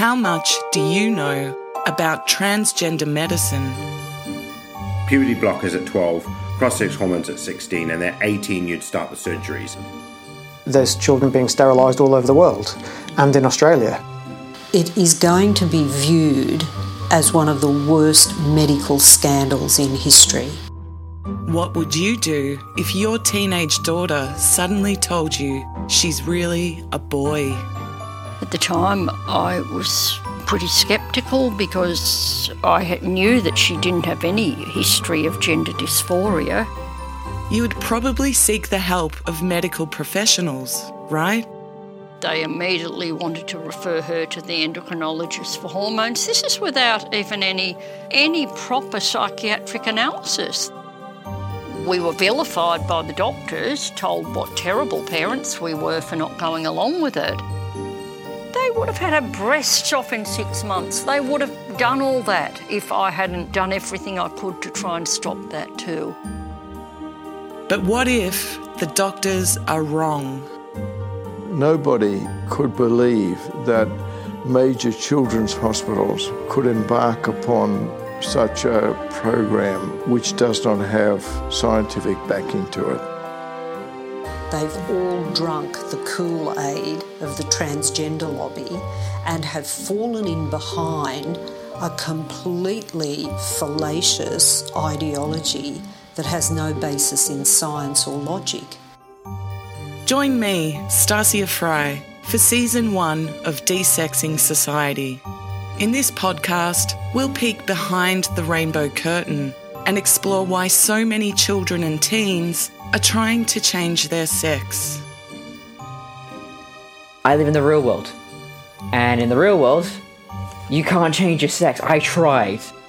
How much do you know about transgender medicine? Puberty blockers at 12, cross-sex hormones at 16, and at 18 you'd start the surgeries. There's children being sterilised all over the world and in Australia. It is going to be viewed as one of the worst medical scandals in history. What would you do if your teenage daughter suddenly told you she's really a boy? At the time, I was pretty sceptical because I knew that she didn't have any history of gender dysphoria. You would probably seek the help of medical professionals, right? They immediately wanted to refer her to the endocrinologist for hormones. This is without even any proper psychiatric analysis. We were vilified by the doctors, told what terrible parents we were for not going along with it. They would have had her breasts off in 6 months. They would have done all that if I hadn't done everything I could to try and stop that too. But what if the doctors are wrong? Nobody could believe that major children's hospitals could embark upon such a program which does not have scientific backing to it. They've all drunk the Kool-Aid of the transgender lobby and have fallen in behind a completely fallacious ideology that has no basis in science or logic. Join me, Stasia Fry, for Season 1 of Desexing Society. In this podcast, we'll peek behind the rainbow curtain and explore why so many children and teens are trying to change their sex. I live in the real world. And in the real world, you can't change your sex. I tried.